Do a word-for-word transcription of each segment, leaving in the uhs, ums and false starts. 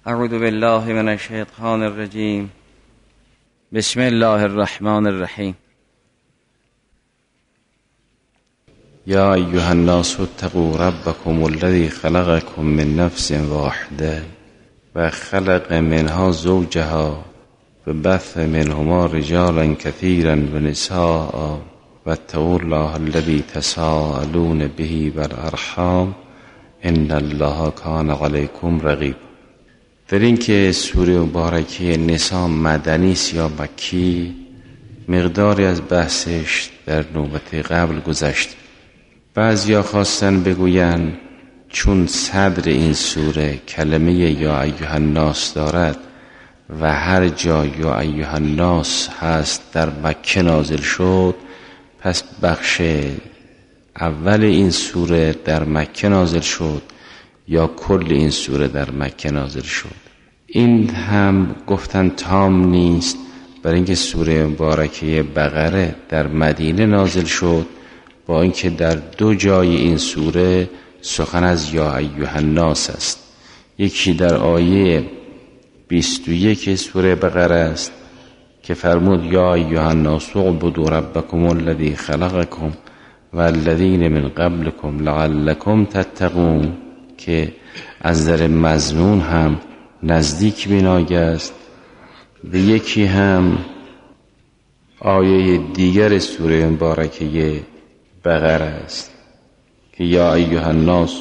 اعوذ بالله من الشیطان الرجیم. بسم الله الرحمن الرحیم. یا ایها الناس اتقوا ربکم الذی خلقکم من نفس واحده و خلق منها زوجها و بث منهما رجالا كثيرا ونساء واتقوا الله الذي تساءلون به والارحام ان الله كان عليكم رقیبا. در این که سوره مبارکه نساء مدنی است یا مکی، مقداری از بحثش در نوبت قبل گذشت. بعضیا خواستن بگوین چون صدر این سوره کلمه یا ایها الناس دارد و هر جا یا ایها الناس هست در مکه نازل شد، پس بخش اول این سوره در مکه نازل شد یا کل این سوره در مکه نازل شد. این هم گفتن تام نیست، برای اینکه سوره مبارکه بقره در مدینه نازل شد، با اینکه در دو جای این سوره سخن از یا ایها الناس است. یکی در آیه بیست و یک سوره بقره است که فرمود یا ایها الناس اعبدوا ربکم الذی خلقکم والذین من قبلکم لعلکم تتقون، که از نظر مضمون هم نزدیک به ناگه است. و یکی هم آیه دیگر سوره مبارکه بقره است که یا ایها الناس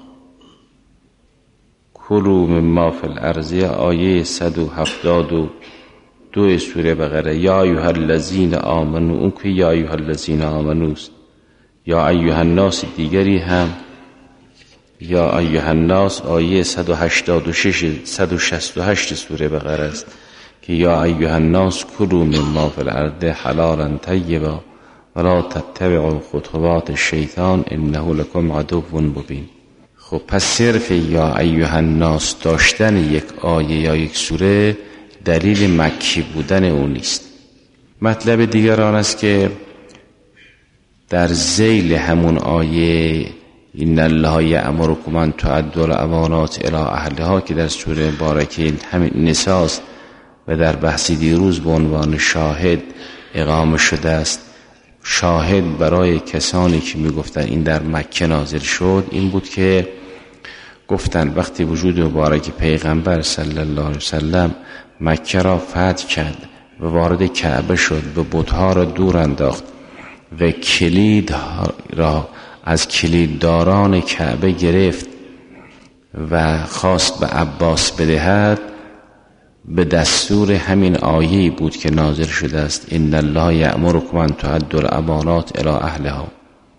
کلوا مما فی الارض، آیه صد و هفتاد و دو سوره بقره. یا ایها الذین آمنوا، اون که یا ایها الذین آمنوا است. یا ایها الناس دیگری هم یا ایها الناس آیه صد و هشتاد و شش صد و شصت و هشت سوره بقره است که یا ایها الناس کلوا مما فی الارض حلالا طیبا ولا تتبعوا خطوات الشیطان انه لکم عدو مبین. خب پس صرف یا ایها الناس داشتن یک آیه یا یک سوره دلیل مکی بودن اون نیست. مطلب دیگر آن است که در ذیل همون آیه ان الله یأمرکم ان تؤدوا الامانات الی اهلها که در سوره مبارکه همین نساء است و در بحث دیروز به عنوان شاهد اقامه شده است، شاهد برای کسانی که میگفتن این در مکه نازل شد این بود که گفتن وقتی وجود مبارک پیغمبر صلی الله علیه وسلم مکه را فتح کرد و وارد کعبه شد و بت‌ها را دور انداخت و کلید را از کلیدداران کعبه گرفت و خواست به عباس بدهد، به دستور همین آیه‌ای بود که نازل شده است ان الله یأمرکم ان تؤدوا الامانات الی اهلها.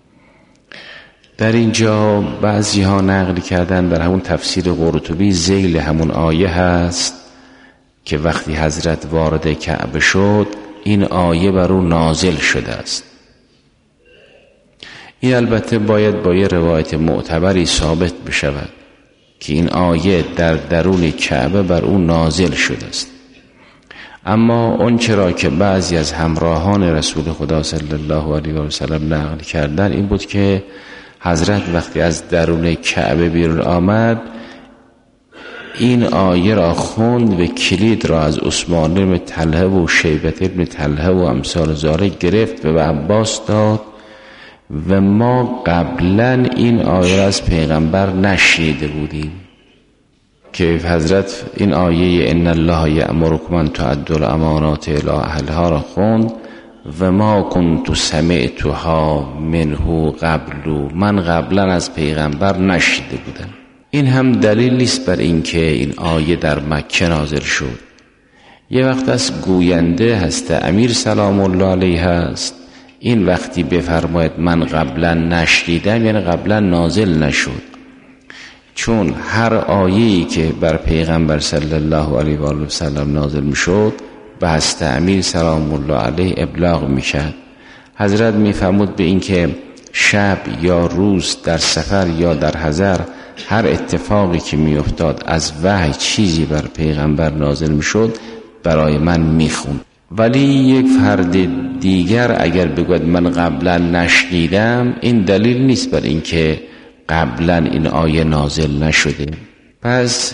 در اینجا بعضی ها نقل کردن در همون تفسیر قرطبی ذیل همون آیه هست که وقتی حضرت وارد کعبه شد این آیه بر او نازل شده است. این البته باید با یه روایت معتبری ثابت بشود که این آیه در درون کعبه بر او نازل شده است. اما اون چرا که بعضی از همراهان رسول خدا صلی الله علیه و سلم نقل کردن این بود که حضرت وقتی از درون کعبه بیرون آمد این آیه را خوند و کلید را از عثمان بن طلحه و شیبة بن طلحه و امثال ذالک گرفت و به عباس داد و ما قبلا این آیه را از پیغمبر نشنیده بودیم که حضرت این آیه ان الله یأمرکم ان تؤدوا الامانات الی اهلها را خوند و ما کنت سمعتها منه قبل، من قبلا از پیغمبر نشنیده بودم. این هم دلیل نیست بر اینکه این آیه در مکه نازل شد. یه وقت از گوینده هست امیر سلام الله علیه هست، این وقتی بفرماید من قبلا نشنیدم یعنی قبلا نازل نشد، چون هر آیه‌ای که بر پیغمبر صلی الله علیه و آله و سلم نازل میشد به هست امیر سلام الله علیه ابلاغ میکرد. حضرت میفرمود به این که شب یا روز در سفر یا در حضر هر اتفاقی که میافتاد از وحی چیزی بر پیغمبر نازل میشد برای من میخوند. ولی یک فرد دیگر اگر بگوید من قبلا نشنیدم این دلیل نیست بر اینکه قبلا این آیه نازل نشده. پس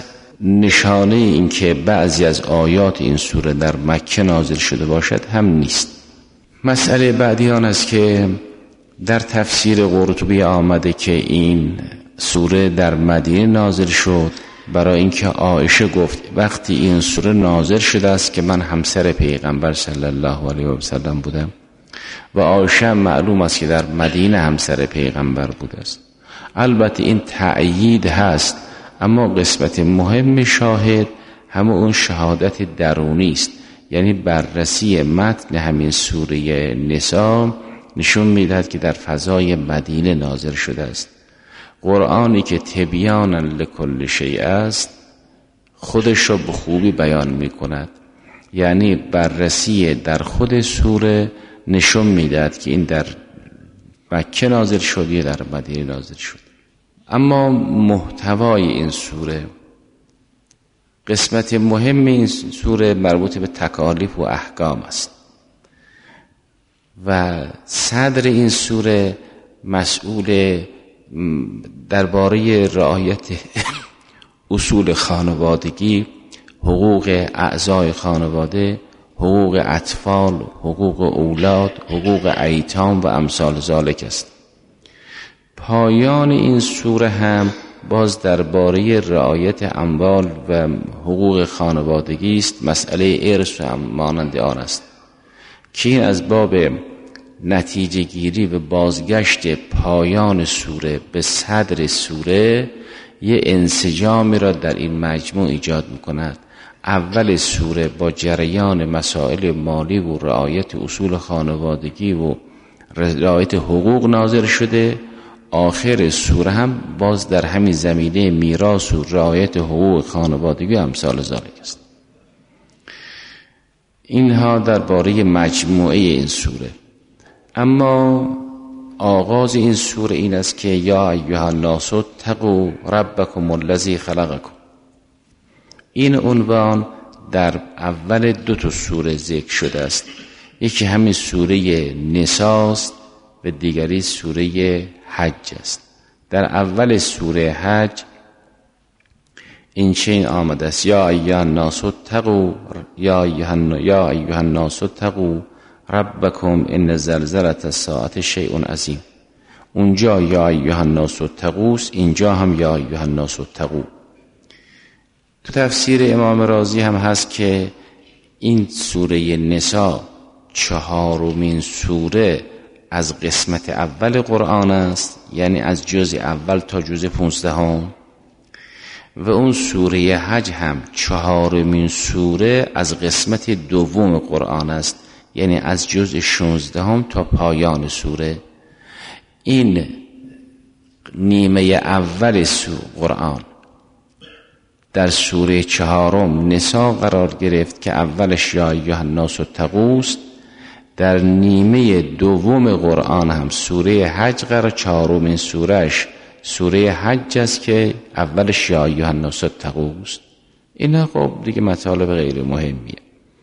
نشانه این که بعضی از آیات این سوره در مکه نازل شده باشد هم نیست. مسئله بعدی آن است که در تفسیر قرطبی آمده که این سوره در مدینه نازل شد، برای اینکه عایشه گفت وقتی این سوره نازل شده است که من همسر پیغمبر صلی الله علیه و سلم بودم و عایشه معلوم است که در مدینه همسر پیغمبر بوده است. البته این تأیید هست، اما قسمت مهم شاهد همه اون شهادت درونی است، یعنی بررسی متن همین سوره نساء نشون میدهد که در فضای مدینه نازل شده است. قرآنی که تبیانا لکل شیء است خودش رو به خوبی بیان میکند، یعنی بررسی در خود سوره نشون میدهد که این در مکه نازل شد یا در مدینه نازل شد. اما محتوای این سوره، قسمت مهم این سوره مربوط به تکالیف و احکام است و صدر این سوره مسئول درباره رعایت اصول خانوادگی، حقوق اعضای خانواده، حقوق اطفال، حقوق اولاد، حقوق ایتام و امثال ذالک است. پایان این سوره هم باز درباره رعایت اموال و حقوق خانوادگی است، مسئله ارث و مانند آن است که این از باب نتیجه گیری و بازگشت پایان سوره به صدر سوره یه انسجامی را در این مجموع ایجاد می‌کند. اول سوره با جریان مسائل مالی و رعایت اصول خانوادگی و رعایت حقوق نازل شده، آخر سوره هم باز در همین زمینه میراث و رعایت حقوق خانوادگی و امثال ذالک است. اینها درباره مجموعه این سوره. اما آغاز این سوره این است که یا ایها الناس اتقوا ربکم الذی خلقکم. این عنوان در اول دو تا سوره ذکر شده است، یکی همین سوره نساء است و دیگری سوره حج است. در اول سوره حج این چنین آمده است: یا ایها الناس اتقوا یا ایها الناس اتقوا ربکم ان زلزله الساعه شیء عظیم. اونجا یا ایها الناس اتقوا، اینجا هم یا ایها الناس اتقوا. تو تفسیر امام رازی هم هست که این سوره نساء چهارمین سوره از قسمت اول قرآن است، یعنی از جزء اول تا جزء پونزدهم، و اون سوره حج هم چهارمین سوره از قسمت دوم قرآن است، یعنی از جزء شانزدهم تا پایان سوره. این نیمه اول سوره قرآن در سوره چهارم نساء قرار گرفت که اولش یا ایها الناس اتقوا است. در نیمه دوم قرآن هم سوره حج قرار، چهارمین سورهش سوره حج است که اولش یا ایها الناس اتقوا است. اینا خب دیگه مطالب غیر مهمیه.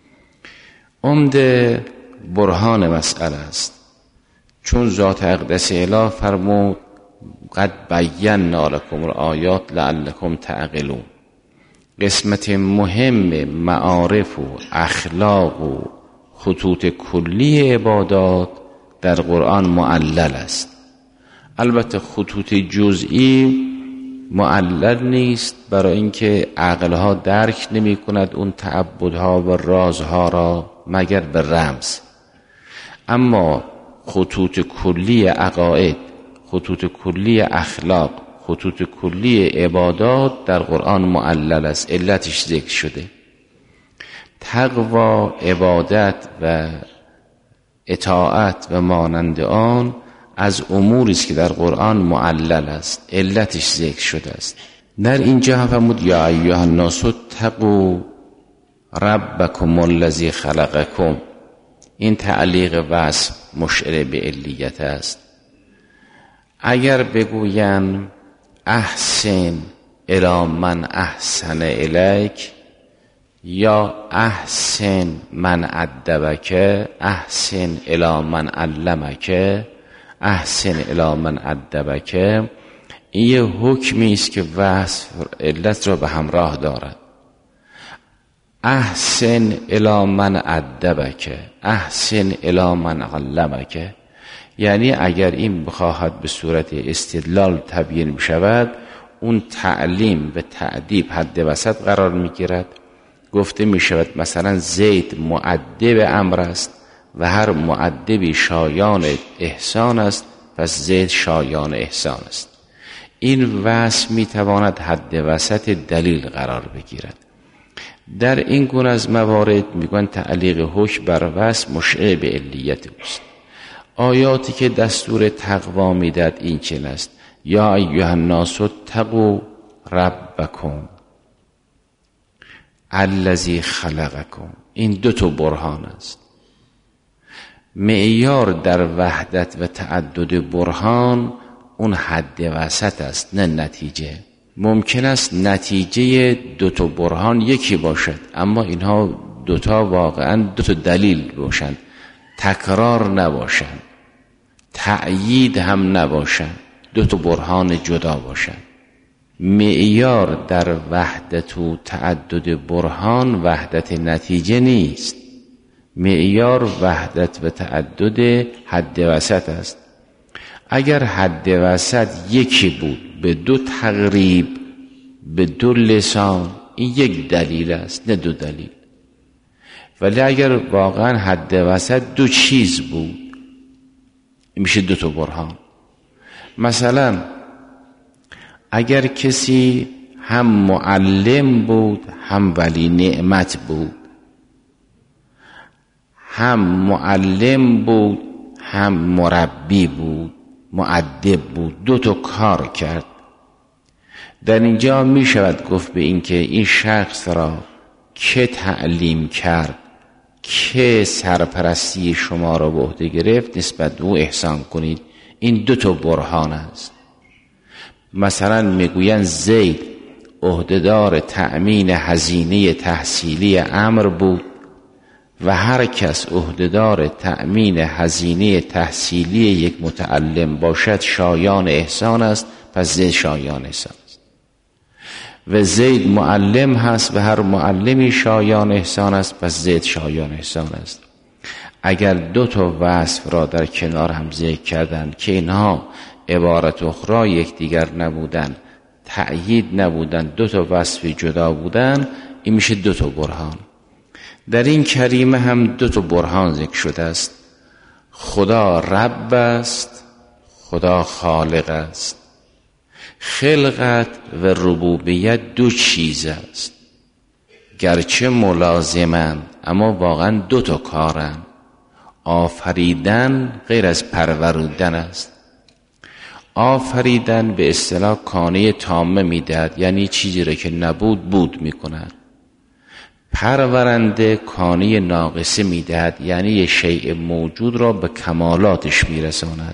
عمده برهان مسئله است، چون ذات اقدس اله فرمود قد بینا لکم الآیات لعلکم تعقلون. قسمت مهم معارف و اخلاق و خطوط کلی عبادات در قرآن معلل است. البته خطوط جزئی معلل نیست، برای اینکه عقلها درک نمی کند اون تعبدها و رازها را مگر به رمز. اما خطوط کلی عقاید، خطوط کلی اخلاق، خطوط کلی عبادات در قرآن معلل است، علتش ذکر شده. تقوا، عبادت و اطاعت و مانند آن از اموری است که در قرآن معلل است، علتش ذکر شده است. در اینجا هم فرمود یا ایها الناس اتقوا ربکم الذی خلقکم. این تعلیق وصف مشعر به علیت است. اگر بگویم احسن الی من احسن الیک یا احسن من ادبک، احسن الی من علمک، احسن الی من ادبک، این یه حکمی است که وصف علت را به همراه دارد. احسن الی من ادبک، احسن الی من علمک، یعنی اگر این بخواهد به صورت استدلال تبیین بشود، اون تعلیم به تأدیب حد وسط قرار میگیرد. گفته میشود مثلا زید مؤدب امر است و هر مؤدبی شایان احسان است، پس زید شایان احسان است. این وصف میتواند حد وسط دلیل قرار بگیرد. در این گونه از موارد میگن تعلیق حکم بر وصف مشعر به علیت اوست. آیاتی که دستور تقوا میداد این چنین است: یا ایها الناس اتقوا ربکم الذی خلقکم. این دو تا برهان است. معیار در وحدت و تعدد برهان اون حد وسط است، نه نتیجه. ممکن است نتیجه دو تا برهان یکی باشد، اما اینها دو تا واقعا دو تا دلیل باشند، تکرار نباشند، تأیید هم نباشند، دو تا برهان جدا باشند. معیار در وحدت و تعدد برهان وحدت نتیجه نیست. معیار وحدت و تعدد حد وسط است. اگر حد وسط یکی بود به دو تقریب، به دو لسان، این یک دلیل است نه دو دلیل. ولی اگر واقعا حد وسط دو چیز بود، این میشه دو تا برهان. مثلا اگر کسی هم معلم بود هم ولی نعمت بود، هم معلم بود هم مربی بود، مؤدب بود، دو تا کار کرد، در اینجا می شود گفت به این که این شخص را که تعلیم کرد، که سرپرستی شما را به عهده گرفت، نسبت به او احسان کنید. این دو تا برهان است. مثلا میگویند زید عهدهدار تأمین هزینه تحصیلی امر بود و هر کس عهدهدار تأمین هزینه تحصیلی یک متعلم باشد شایان احسان است، پس زید شایان احسان است. و زید معلم هست و هر معلمی شایان احسان است، پس زید شایان احسان است. اگر دو تا وصف را در کنار هم ذکر کردند که اینها عبارت اخرى یکدیگر نبودند، تأیید نبودند، دو تا وصف جدا بودند، این میشه دو تا برهان. در این کریمه هم دو تا برهان ذکر شده است. خدا رب است، خدا خالق است. خلقت و ربوبیت دو چیز است، گرچه ملازمند اما واقعا دو تا کارند. آفریدن غیر از پروردن است. آفریدن به اصطلاح کانه تامه میدهد، یعنی چیزی را که نبود بود میکند. پرورنده کانه ناقصه میدهد، یعنی یه شیء موجود را به کمالاتش میرساند.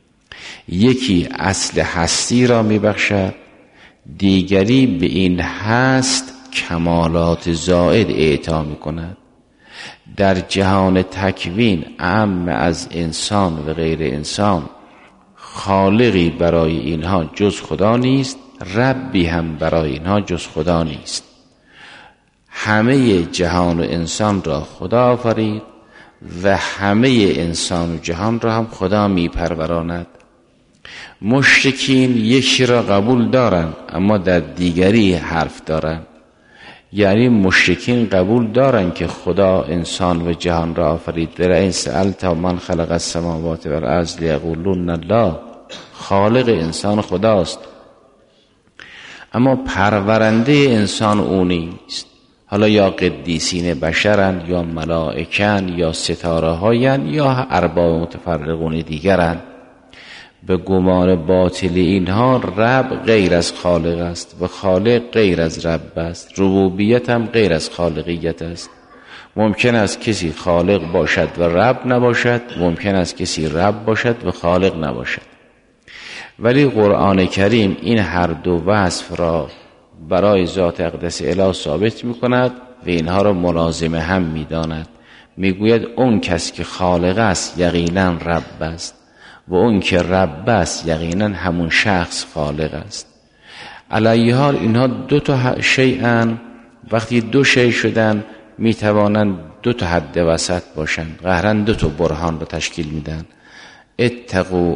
یکی اصل هستی را میبخشد، دیگری به این هست کمالات زائد اعطا میکند. در جهان تکوین اعم از انسان و غیر انسان خالقی برای اینها جز خدا نیست، ربی هم برای اینها جز خدا نیست. همه جهان و انسان را خدا آفرید و همه انسان و جهان را هم خدا می پروراند. مشرکین یکی را قبول دارند اما در دیگری حرف دارند. یعنی مشرکین قبول دارند که خدا انسان و جهان را آفرید. ولئن سألت من خلق السماوات والارض لیقولن الله، خالق انسان خداست، اما پرورنده انسان او نیست. حالا یا قدیسین بشرند یا ملائکن یا ستاره هاین یا ارباب متفرقون دیگرند. به گمان باطل اینها رب غیر از خالق است و خالق غیر از رب است. ربوبیت هم غیر از خالقیت است. ممکن است کسی خالق باشد و رب نباشد، ممکن است کسی رب باشد و خالق نباشد. ولی قرآن کریم این هر دو وصف را برای ذات اقدس اله ثابت می کند و اینها را ملازم هم می داند. می گوید اون کس که خالق است یقینا رب است، و اون که رب است یقینا همون شخص خالق است. علیه حال اینها دو تا شیئن، وقتی دو شیء شدن میتوانند دو تا حد وسط باشند، قهرن دو تا برهان رو تشکیل میدن. اتقوا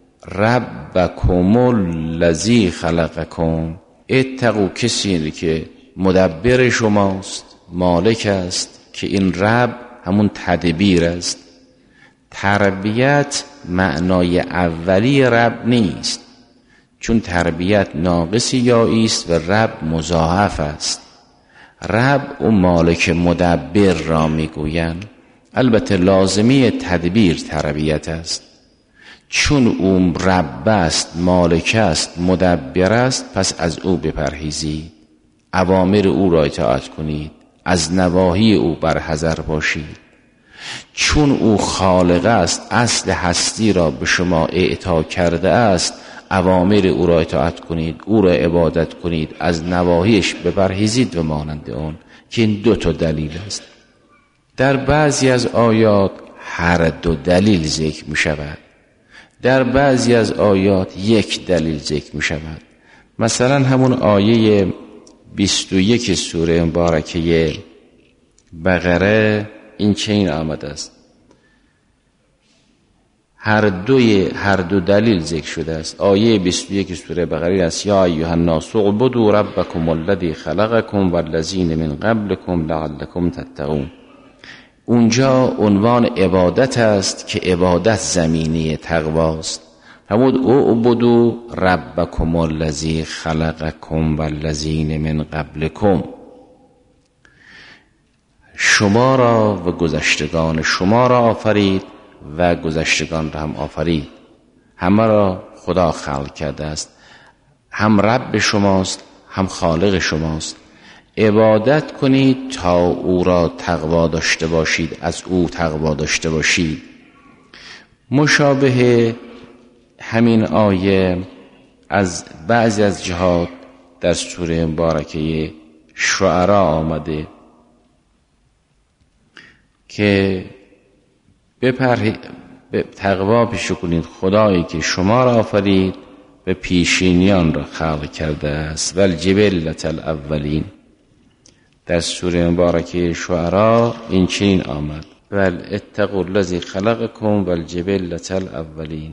ربکم الذی خلقکم، اتقوا کسی که مدبر شماست، مالک است، که این رب همون تدبیر است. تربیت معنای اولی رب نیست، چون تربیت ناقصی یایی است و رب مضاعف است. رب و مالک مدبر را میگویند. البته لازمی تدبیر تربیت است، چون او رب است، مالک است، مدبر است، پس از او بپرهیزید، اوامر او را اطاعت کنید، از نواهی او برحذر باشید. چون او خالق است، اصل هستی را به شما اعطا کرده است، اوامر او را اطاعت کنید، او را عبادت کنید، از نواهیش بپرهیزید و مانند اون، که این دو تا دلیل است. در بعضی از آیات هر دو دلیل ذکر می شود، در بعضی از آیات یک دلیل ذکر می شود. مثلا همون آیه بیست و یک سوره مبارکه بقره این چنین آمده است، هر دوی هر دو دلیل ذکر شده است. آیه بیست و یک سوره بقره است: یا ایها الناس اعبدوا ربکم الذی خلقکم والذین من قبلکم لعلکم تتقون. اونجا عنوان عبادت است که عبادت زمینه تقواست. فرمود اعبدوا ربکم الذی خلقکم والذین من قبلکم، شما را و گذشتگان شما را آفرید و گذشتگان را هم آفرید. همه را خدا خلق کرده است، هم رب شماست هم خالق شماست. عبادت کنید تا او را تقوا داشته باشید، از او تقوا داشته باشید. مشابه همین آیه از بعضی از جهات در سوره مبارکه شعرا آمده که بپره به تقوا پیشه کنید خدایی که شما را آفرید و پیشینیان را خلق کرده است. والجبلة الاولین، در سوره مبارکه شعرا این چنین آمد: ول اتقوا الذی خلقکم والجبلة الاولین.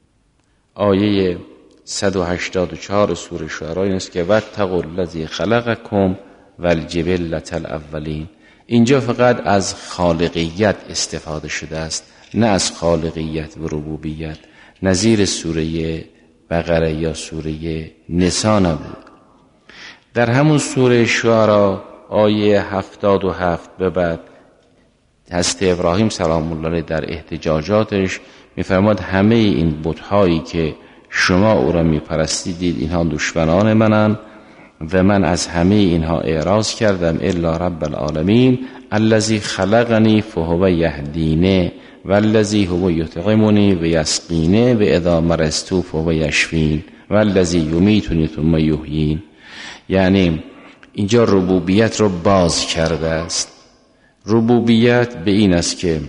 آیه صد و هشتاد و چهار سوره شعرا این است که واتقوا الذی خلقکم والجبلة الاولین. اینجا فقط از خالقیت استفاده شده است، نه از خالقیت و ربوبیت، نظیر سوره بقره یا سوره نساء نبود. در همون سوره شعرا آیه هفتاد و هفت به بعد حضرت ابراهیم سلام الله علیه در احتجاجاتش میفرماد همه این بت‌هایی که شما او را میپرستیدید اینها دشمنان منن و من از همه اینها اعراض کردم الا رب العالمین الذی خلقنی فهو یهدینه والذی هو یطعمنی و یسقینه و اذا مرضت فهو یشفین والذی یمیتنی ثم یحیین. یعنی اینجا ربوبیت رو باز کرده است. ربوبیت به این است که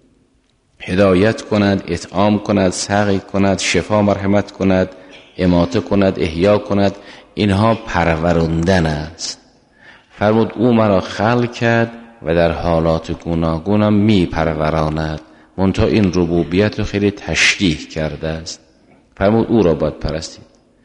هدایت کند، اطعام کند، سقی کند، شفا مرحمت کند، اماته کند، احیا کند. اینها پروراندن است. فرمود او مرا خلق کرد و در حالات گوناگونم می پروراند. منتها این ربوبیت رو خیلی تشریح کرده است. فرمود او را باید پرستید.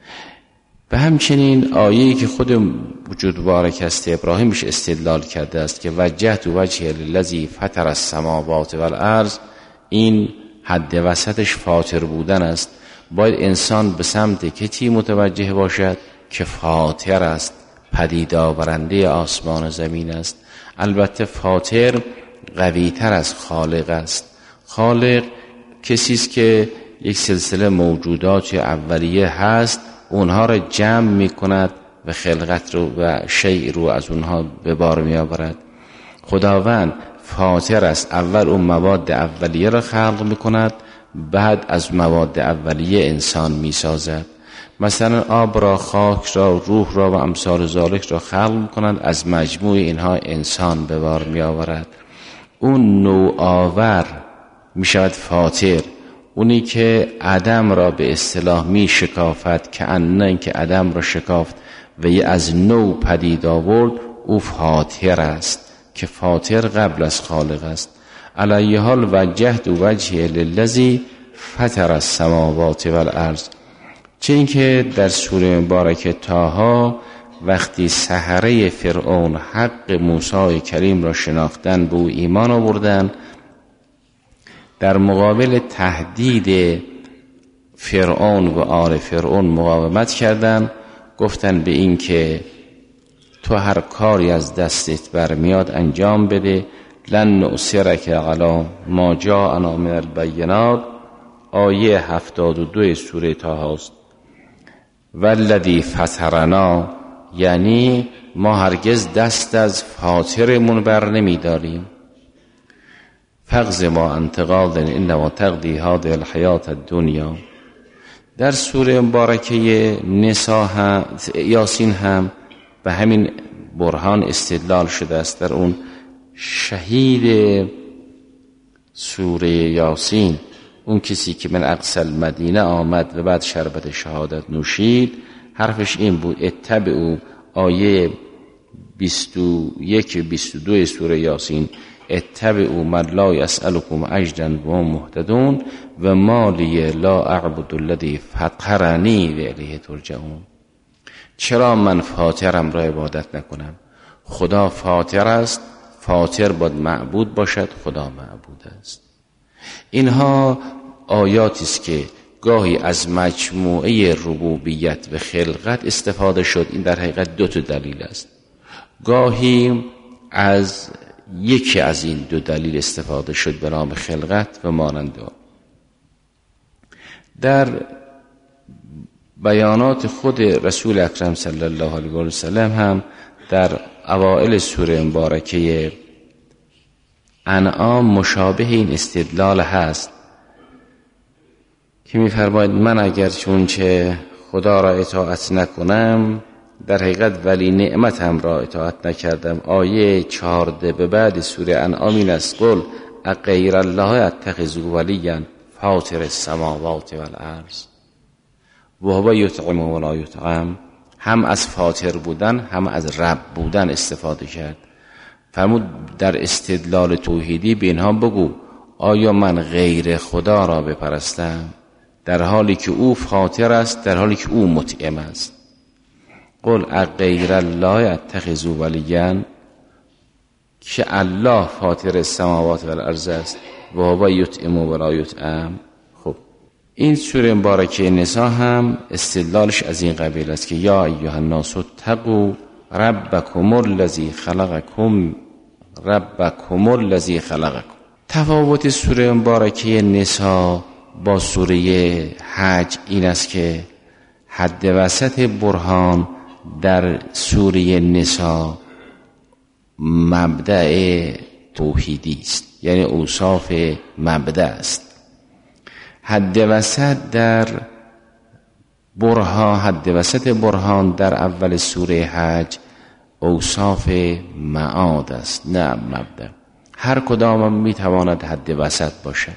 و همچنین آیه‌ای که خود وجود بارک است ابراهیم بهش استدلال کرده است که وجهت وجهی للذی فطر السماوات والارض، این حد وسطش فاطر بودن است. باید انسان به سمت کتی متوجه باشد که فاطر است، پدید آورنده آسمان و زمین است. البته فاطر قوی تر از خالق است. خالق کسی است که یک سلسله موجودات اولیه هست، اونها را جمع می کند و خلقت رو و شیء رو از اونها به بار می آورد. خداوند فاطر است، اول اون مواد اولیه را خلق می کند، بعد از مواد اولیه انسان می سازد. مثلا آب را، خاک را، روح را و امثال ذالک را خلق می کند، از مجموع اینها انسان به بار می آورد. اون نوآور می شود فاطر، اونی که عدم را به اصطلاح می شکافت که انه این که عدم را شکافت و یه از نو پدید آورد، او فاطر است که فاطر قبل از خالق است. علیه حال وجهت وجهی للذی فطر السماوات والارض. چه این که در سوره مبارکه طه وقتی سحره فرعون حق موسی کریم را شناختن به او ایمان آوردن، در مقابل تهدید فرعون و آل فرعون مقاومت کردن، گفتن به این که تو هر کاری از دستت برمیاد انجام بده، لن نؤثرک علی ما جاءنا من البینات، آیه هفتاد و دو سوره طه است. والذی فطرنا، یعنی ما هرگز دست از فاطرمون بر نمی داریم. فقض ما انتقاض انما تقضی هذه الحیات الدنیا. در سوره مبارکه نساء هم یاسین هم به همین برهان استدلال شده است. در اون شهید سوره یاسین، اون کسی که من اقصی المدینه آمد و بعد شربت شهادت نوشید، حرفش این بود اتبعوا، آیه بیست و یک بیست و دو سوره یاسین، اتبعوا من لا یسألکم اجرا و هم مهتدون و ما لی لا اعبد الذی فطرنی و الیه ترجعون. چرا من فاطرم را عبادت نکنم؟ خدا فاطر است، فاطر باید معبود باشد، خدا معبود است. اینها آیاتی است که گاهی از مجموعه ربوبیت و خلقت استفاده شد. این در حقیقت دو تا دلیل است. گاهی از یکی از این دو دلیل استفاده شد به نام خلقت و مانند آن. در بیانات خود رسول اکرم صلی الله علیه و سلم هم در اوائل سوره مبارکه انعام مشابه این استدلال هست که می‌فرماید من اگر چونچه خدا را اطاعت نکنم، در حقیقت ولی نعمتم را اطاعت نکردم. آیه چهارده به بعد سوره انعام این است: قل اغیر الله اتخذ ولیا فاطر السماوات والارض و هو یطعم و لا یطعم. هم از فاطر بودن هم از رب بودن استفاده کرد. فرمود در استدلال توحیدی به اینها بگو آیا من غیر خدا را بپرستم در حالی که او فاطر است، در حالی که او مطعم است. قل اغیر الله اتخذ ولیا، که الله فاطر السماوات والارض است و هو یطعم و لا یطعم. خب این سوره مبارکه نساء هم استدلالش از این قبیل است که یا ایها الناس اتقوا ربکم الذی خلقکم ربکم الذی خلقکم. تفاوت سوره مبارکه نساء با سوره حج این است که حد وسط برهان در سوره نساء مبدأ توحیدی است، یعنی اوصاف مبدأ است. حد وسط در برهان حد وسط برهان در اول سوره حج اوصاف معاد است، نه مبدأ. هر کدام میتواند حد وسط باشد.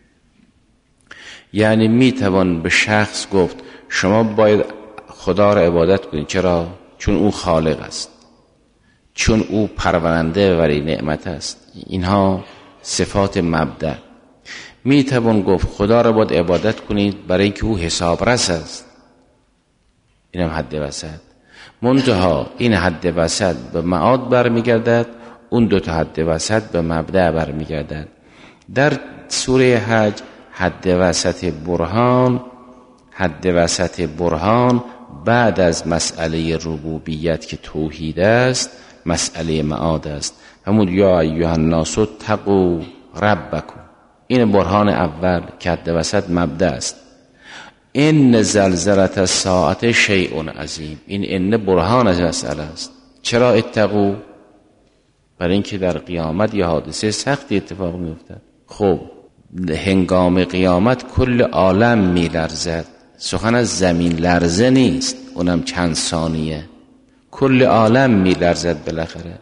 یعنی میتوان به شخص گفت شما باید خدا را عبادت کنید. چرا؟ چون او خالق است، چون او پرورنده ولی نعمت است. اینها صفات مبدأ. میتوان گفت خدا را باید عبادت کنید برای اینکه او حسابرس است. اینم حد وسط. منتها این حد وسط به معاد برمیگردد، اون دو تا حد وسط به مبدأ برمیگردد. در سوره حج حد وسط برهان حد وسط برهان بعد از مسئله ربوبیت که توحید است، مسئله معاد است. همون یا ایها الناس اتقوا ربکم، این برهان اول که حد وسط مبدأ است. این زلزله الساعه شیء عظیم، این ان برهان از مسئله است. چرا اتقوا؟ برای اینکه در قیامت یه حادثه سختی اتفاق میافتد. خب هنگام قیامت کل عالم میلرزد. سخن از زمین لرزه نیست، اونم چند ثانیه. کل عالم میلرزد بالاخره.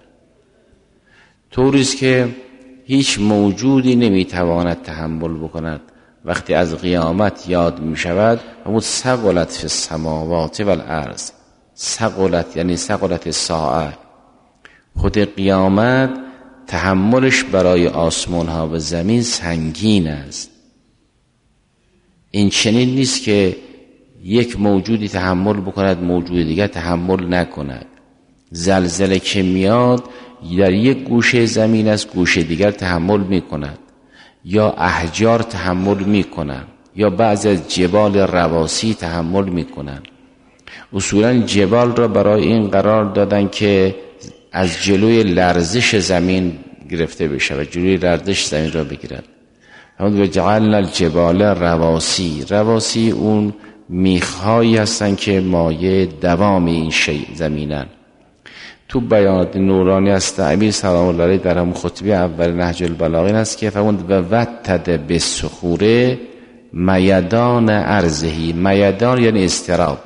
طوریست که هیچ موجودی نمیتواند تحمل بکند وقتی از قیامت یاد می شود همون ثقلت فی السماوات والارض. ثقلت یعنی ثقلت ساعه. خود قیامت تحملش برای آسمان ها و زمین سنگین است. این چنین نیست که یک موجودی تحمل بکند موجود دیگر تحمل نکند. زلزله که میاد در یک گوشه زمین است، گوشه دیگر تحمل میکند، یا احجار تحمل میکنند، یا بعضی از جبال رواسی تحمل میکنند. اصولا جبال را برای این قرار دادن که از جلوی لرزش زمین گرفته بشه و جلوی لرزش زمین را بگیرد. همون جعلنا الجبال رواسی. رواسی اون میخهایی هستن که مایه دوام این شیء زمینن. تو بیانات نورانی است امیر سلام الله علیه در همون خطبه اول نهج البلاغه است که فرمود و وتد بالصخور میدان ارضهی. میدان یعنی استراب،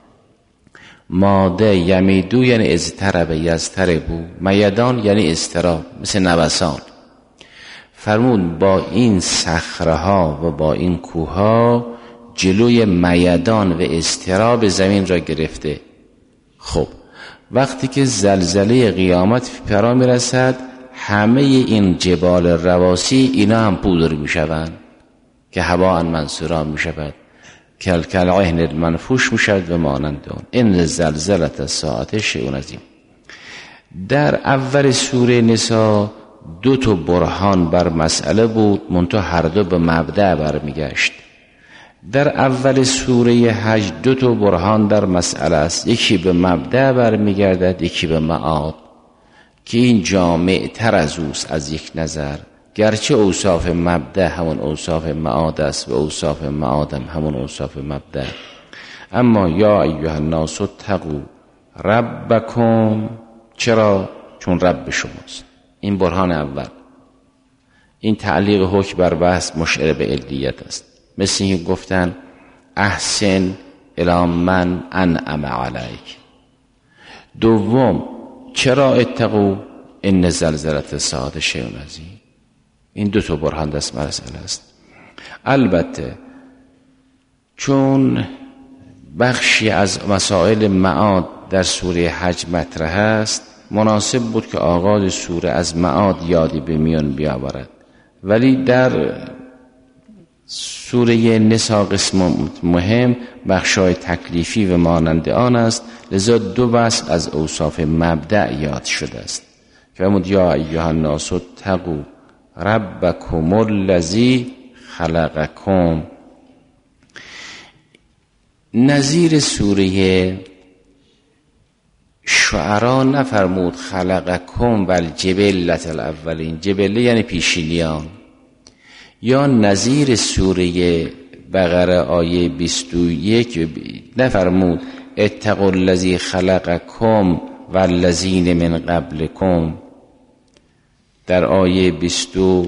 ماده یمیدو یعنی اضطرب یضطربو، میدان یعنی استراب، مثل نوسان. فرمود با این صخره ها و با این کوه ها جلوی میدان و استراب زمین را گرفته. خب وقتی که زلزله قیامت فرا می رسد همه این جبال رواسی اینا هم پودر می شوند که هواء منصورا می شود، کل کل عهن المنفوش می شود و مانند اون. این زلزلت الساعه شیء عظیم. در اول سوره نساء دو تا برهان بر مسئله بود، منتها هر دو به مبدأ برمیگشت. در اول سوره حج دو تا برهان در مسئله است، یکی به مبدأ برمیگردد، یکی به معاد، که این جامع تر از اوست از یک نظر، گرچه اوصاف مبدأ همون اوصاف معاد است و اوصاف معاد هم همون اوصاف مبدأ. اما یا ایها الناس اتقوا ربکم. چرا؟ چون رب شماست. این برهان اول. این تعلیق حکم بر بحث مشعر به علیت است، مثل اینکه گفتن احسن الی من انعم علیک. دوم چرا اتقوا ان زلزله الساعه شیء عظیم. این دو تا برهان دست مسئله است. البته چون بخشی از مسائل معاد در سوره حج مطرح است، مناسب بود که آغاز سوره از معاد یادی به میان بیاورد، ولی در سوره نساء قسم مهم بخشای تکلیفی و مانند آن است، لذا دو بحث از اوصاف مبدأ یاد شده است. فرمود یا ایها الناس اتقوا ربکم الذی خلقکم. نظیر سوره شعراء نفرمود خلقکم و الجبلة الاولین. جبله یعنی پیشینیان. یا نظیر سوره بقره آیه بیست و یک نفرمود اتقوا الذی خلقکم و الذین من قبلکم. در آیه بیست و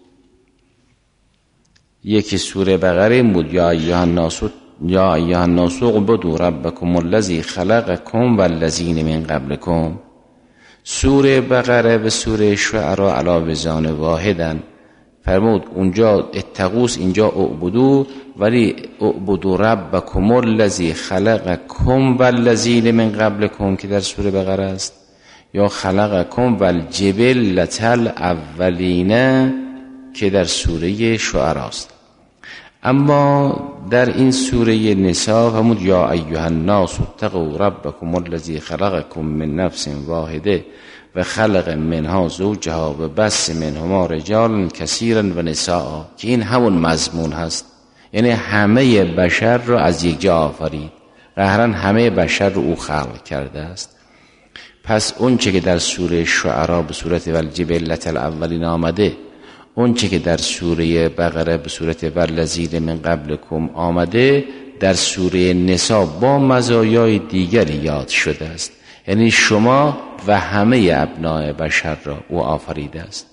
یک سوره بقره بود یا ایها الناس یا ایها الناس اعبدوا ربکم الذی خلقکم و الذین من قبلکم. سوره بقره و سوره شعراء علی وزان واحدن. فرمود اونجا اتقوس، اینجا اعبدو، ولی اعبدوا ربکم الذی خلقکم و الذین من قبلکم که در سوره بقره است، یا خلقکم و الجبلة الاولین که در سوره شعراء است. اما در این سوره نساء فرمود یا ایها الناس اتقوا ربکم الذی خلقکم من نفس واحده و خلق منها زوجها و بث منهما رجالا کثیرا و نساء، که این همون مضمون هست، یعنی همه بشر را از یک جا آفرید، قهرن همه بشر رو او خلق کرده است. پس اون چه که در سوره شعراء به صورت والجبلة الاولین آمده، اون چه که در سوره بقره به صورت والذین من قبلکم آمده، در سوره نساء با مزایای دیگری یاد شده است، یعنی شما و همه ابناء بشر را او آفریده است.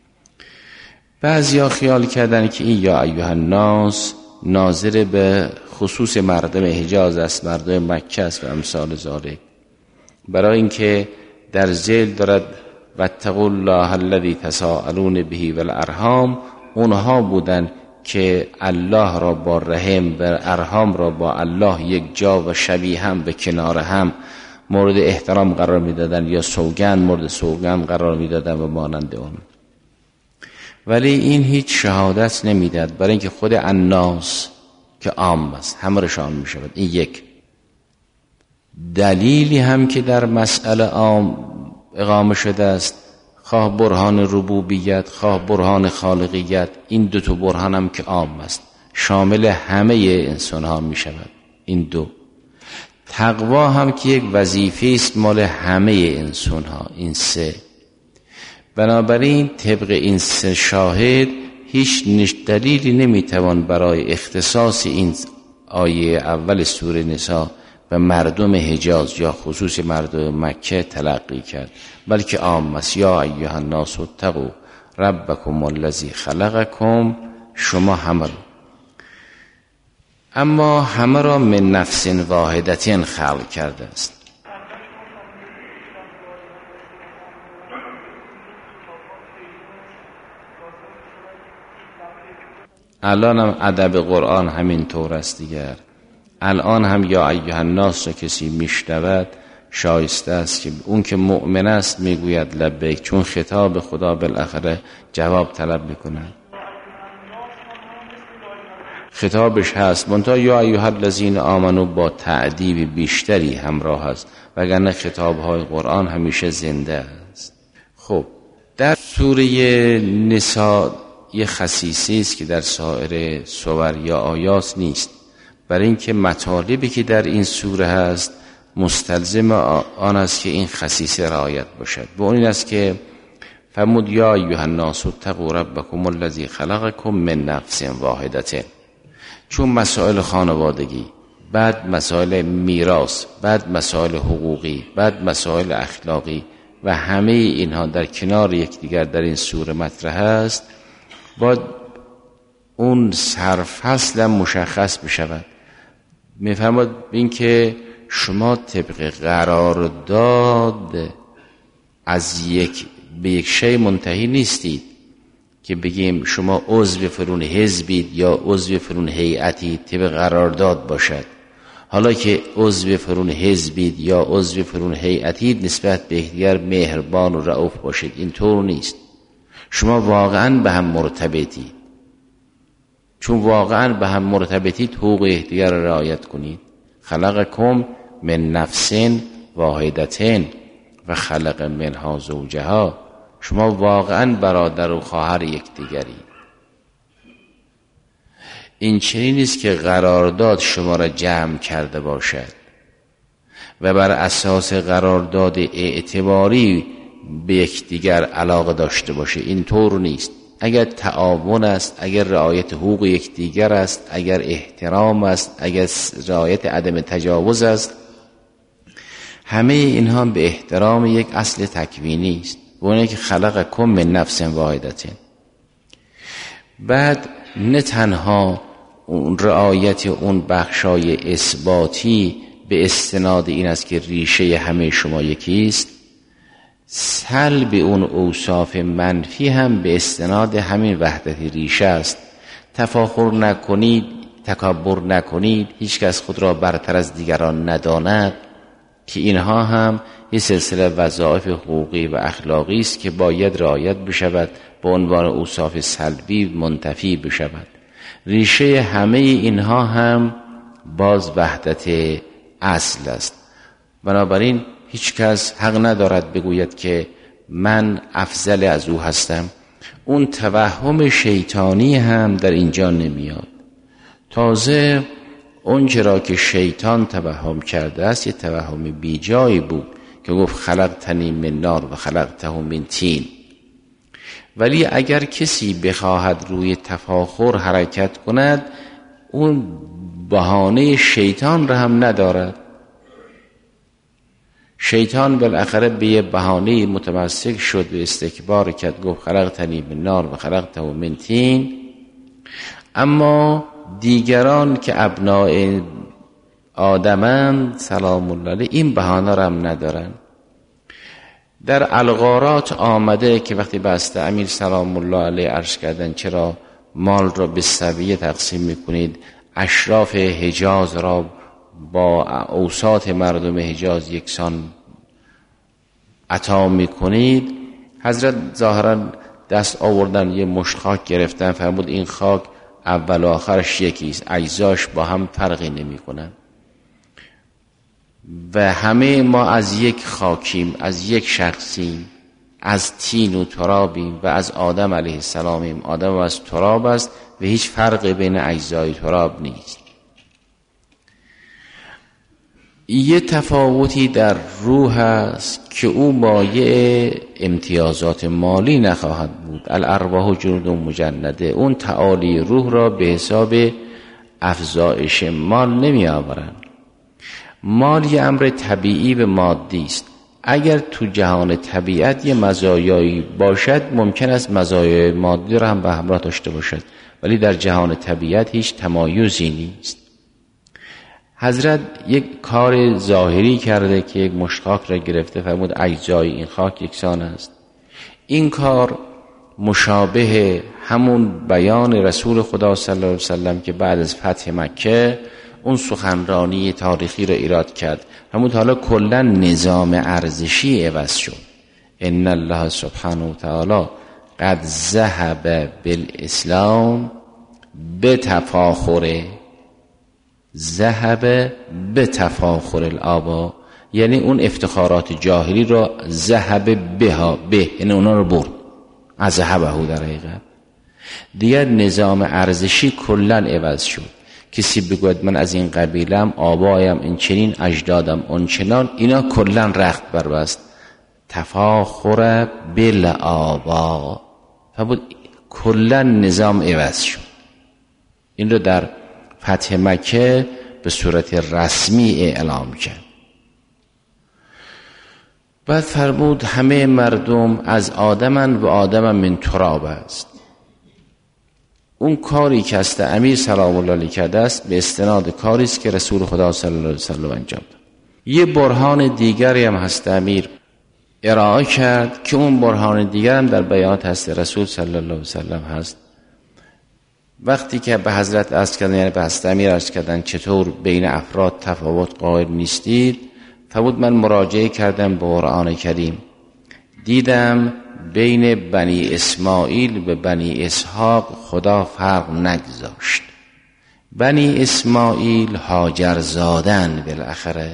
بعضیا خیال کردن که این یا ایها الناس ناظر به خصوص مردم حجاز است، مردم مکه است و امثال ذالک، برای اینکه در ذیل دارد واتقوا الله الذی تساءلون به والارحام. اونها بودن که الله را با رحم و ارحام را با الله یک جا و شبیه هم به کنار هم مورد احترام قرار میدادن یا سوگند مورد سوگند قرار میدادن و مانند اون. ولی این هیچ شهادت نمیداد برای اینکه خود الناس که عام است همه رشان می شود. این یک دلیلی هم که در مسئله عام اقامه شده است، خواه برهان ربوبیت خواه برهان خالقیت، این دو تا برهان هم که عام است شامل همه انسان ها می شود. این دو تقوا هم که یک وظیفه است مال همه انسان ها. این سه. بنابراین طبق این سه شاهد هیچ دلیلی نمیتوان برای اختصاص این آیه اول سوره نساء و مردم حجاز یا خصوص مردم مکه تلقی کرد، بلکه عام است. یا ایها الناس اتقوا ربکم الذی خلقکم، شما همه رو، اما همه را من نفس واحدة خلق کرده است. الان هم ادب قرآن همین طور است دیگر. الان هم یا ایها الناس را کسی میشنود شایسته است که اون که مؤمن است میگوید لبیک، چون خطاب خدا بالاخره جواب طلب میکنه. خطابش هست منتها یا ایها الذین آمنو با تعدیب بیشتری همراه است، وگرنه خطابهای قرآن همیشه زنده است. خب در سوره نساء یه خصیصه است که در سایر سور یا آیات نیست، برای اینکه مطالبی که در این سوره هست مستلزم آن است که این خصیصه رعایت باشد. و اون این است که فرمود یا ایها الناس اتقوا ربکم الذی خلقکم من نفس واحدة، چون مسائل خانوادگی، بعد مسائل میراث، بعد مسائل حقوقی، بعد مسائل اخلاقی و همه اینها در کنار یکدیگر در این سوره مطرح است، باید اون سرفصل مشخص بشود. میفرماد این که شما طبق قرارداد از یک به یک شی منتهی نیستید که بگیم شما عضو فرون حزبید یا عضو فرون هیئتی طبق قرارداد باشد. حالا که عضو فرون حزبید یا عضو فرون هیئتید نسبت به یکدیگر مهربان و رؤوف باشید. این طور نیست. شما واقعا به هم مرتبطید، چون واقعا به هم مرتبطید حقوق یکدیگر را رعایت کنید. خلقکم من نفس واحدة و خلق منها زوجها، شما واقعا برادر و خواهر یکدیگرید. این چنین نیست که قرارداد شما را جمع کرده باشد و بر اساس قرارداد اعتباری به یکدیگر علاقه داشته باشه. این طور نیست. اگر تعاون است، اگر رعایت حقوق یکدیگر است، اگر احترام است، اگر رعایت عدم تجاوز است، همه اینها به احترام یک اصل تکوینی است، و اونه که خلقکم من نفس واحدة. بعد نه تنها اون رعایت اون بخشای اثباتی به استناد این است که ریشه همه شما یکی است، سلب اون اوصاف منفی هم به استناد همین وحدت ریشه است. تفاخر نکنید، تکبر نکنید، هیچ کس خود را برتر از دیگران نداند، که اینها هم یه سلسله وظایف حقوقی و اخلاقی است که باید رعایت بشود، به عنوان اوصاف سلبی منتفی بشود. ریشه همه اینها هم باز وحدت اصل است. بنابراین هیچ کس حق ندارد بگوید که من افضل از او هستم. اون توهم شیطانی هم در اینجا نمیاد. تازه اون چرا که شیطان توهم کرده است یه توهم بیجایی بود که گفت خلقتنی من نار و خلقته من طین. ولی اگر کسی بخواهد روی تفاخر حرکت کند، اون بهانه شیطان را هم ندارد. شیطان بالاخره به یه بهانه متمسک شد و استکبار کرد، گفت خلقتنی من نار و خلقته من طین. اما دیگران که ابناء آدمند سلام الله علیه این بهانه را هم ندارن. در الغارات آمده که وقتی بسته امیر سلام الله علیه عرض کردن چرا مال را به سویه تقسیم میکنید، اشراف حجاز را با اوساط مردم حجاز یکسان عطا میکنید. حضرت ظاهرا دست آوردن یه مشت خاک گرفتن، فرمود این خاک اول و آخرش یکیست، اجزاش با هم فرقی نمی کنن و همه ما از یک خاکیم، از یک شخصیم، از طین و ترابیم و از آدم علیه السلامیم. آدم از تراب است و هیچ فرقی بین اجزای تراب نیست. یه تفاوتی در روح است که او مایه امتیازات مالی نخواهد بود. الارواح جنود مجنده، اون تعالی روح را به حساب افزایش مال نمی آورند. مال یه امر طبیعی و مادی است. اگر تو جهان طبیعت یه مزایایی باشد ممکن است مزایای مادی را هم به همراه داشته باشد، ولی در جهان طبیعت هیچ تمایزی نیست. حضرت یک کار ظاهری کرده که یک مشت خاک را گرفته، فرمود اجزای این خاک یکسان است. این کار مشابه همون بیان رسول خدا صلی الله علیه وسلم که بعد از فتح مکه اون سخنرانی تاریخی را ایراد کرد. همون حالا کلا نظام ارزشی عوض شد. ان الله سبحانه و تعالی قد ذهب بالاسلام بتفاخره، ذهب بتفاخر الآبا، یعنی اون افتخارات جاهلی را ذهب بها به، یعنی اونا رو برد، از ذهبه در حقیقت. دیگر نظام ارزشی کلا عوض شد. کسی بگوید من از این قبیلم، آبایم این چنین، اجدادم اون چنان، اینا کلا رخت بربست. تفاخر بالآبا، فبود کلا نظام عوض شد. این رو در فتح مکه به صورت رسمی اعلام کرد. بعد فرمود همه مردم از آدمن و آدم من تراب است. اون کاری که است امیر سلام الله علیه کرده است به استناد کاری است که رسول خدا صلی الله علیه وسلم انجام داد. یه برهان دیگری هم هست امیر ارائه کرد که اون برهان دیگر هم در بیانات هست رسول صلی الله علیه وسلم هست. وقتی که به حضرت عرض کردن، یعنی به حضرت امیر عرض کردن چطور بین افراد تفاوت قائل نیستید، فرمود من مراجعه کردم به قرآن کریم، دیدم بین بنی اسماعیل و بنی اسحاق خدا فرق نگذاشت. بنی اسماعیل هاجر زادن بالاخره،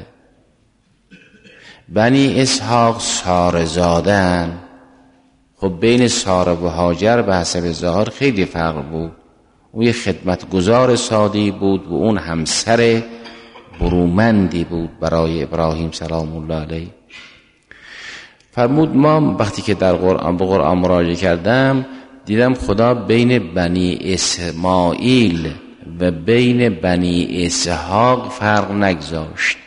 بنی اسحاق ساره زادن. خب بین ساره و هاجر به حسب ظاهر خیلی فرق بود. اون یه خدمتگزار سادی بود و اون همسر برومندی بود برای ابراهیم سلام الله علیه. فرمود ما وقتی که در قرآن به قرآن مراجعه کردم دیدم خدا بین بنی اسماعیل و بین بنی اسحاق فرق نگذاشت.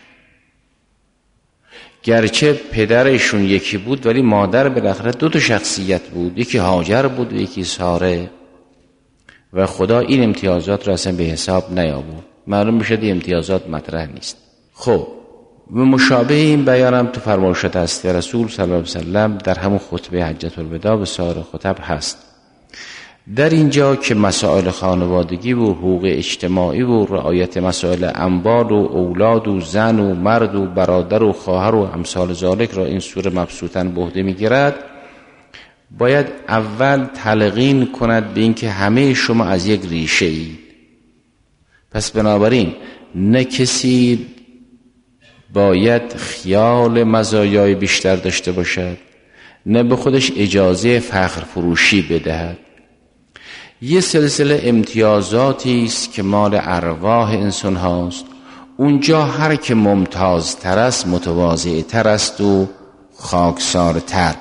گرچه پدرشون یکی بود ولی مادر بالاخره دو تا شخصیت بود، یکی هاجر بود و یکی ساره، و خدا این امتیازات را اصلا به حساب نیاورد. معلوم میشه این امتیازات مطرح نیست. خب و مشابه این بیانم تو فرمایشات هستی رسول صلی الله علیه وسلم در همون خطبه حجت الوداع و سایر خطب هست. در اینجا که مسائل خانوادگی و حقوق اجتماعی و رعایت مسائل اموال و اولاد و زن و مرد و برادر و خواهر و امثال ذالک را این سوره مبسوطاً به عهده میگیرد، باید اول تلقین کند به این که همه شما از یک ریشه اید. پس بنابراین نه کسی باید خیال مزایای بیشتر داشته باشد، نه به خودش اجازه فخر فروشی بدهد. یه سلسله امتیازاتی است که مال ارواح انسان هاست. اونجا هر که ممتازتر است متواضع تر است و خاکسارتر.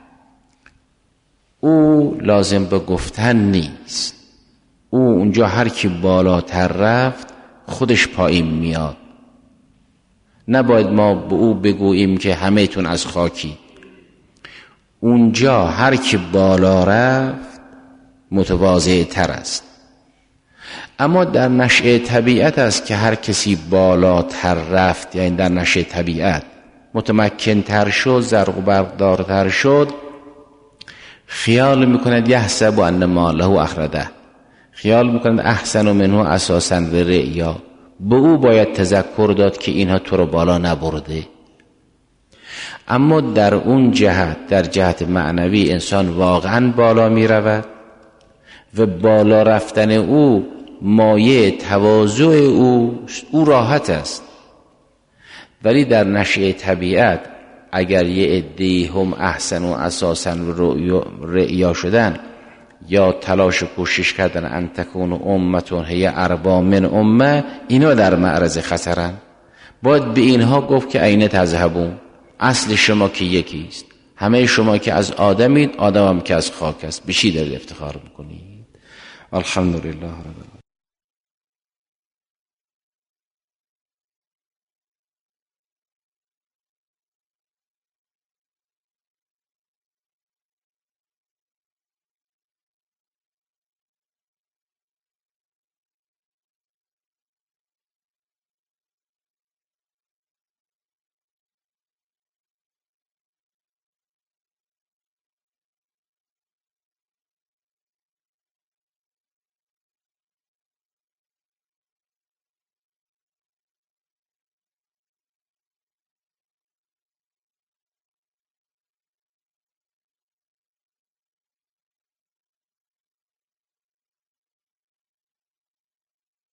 او لازم به گفتن نیست. او اونجا هر کی بالاتر رفت خودش پایین میاد. نباید ما به او بگوییم که همه تون از خاکی. اونجا هر کی بالا رفت متواضع تر است. اما در نشأه طبیعت است که هر کسی بالاتر رفت، یعنی در نشأه طبیعت متمکن تر شد، زرق و برق دارتر شد، خیال میکند یحسب ان ماله اخرده، خیال میکنند احسن منه اساساً به رعیا، به او باید تذکر داد که اینها تو رو بالا نبرده. اما در اون جهت، در جهت معنوی، انسان واقعاً بالا می رود و بالا رفتن او مایه تواضع او او راحت است. ولی در نشأه طبیعت اگر یه عده‌ای هم احسن و اساساً رعیا شدن یا تلاش و کوشش کردن ان تکون امتون هی اربا من امه، اینا در معرض خطرن. باید به اینها گفت که اینه تذهبون، اصل شما که یکی است، همه شما که از آدمید، آدم هم که از خاک است، به چی دارید افتخار میکنید؟ الحمدلله رب العالمین.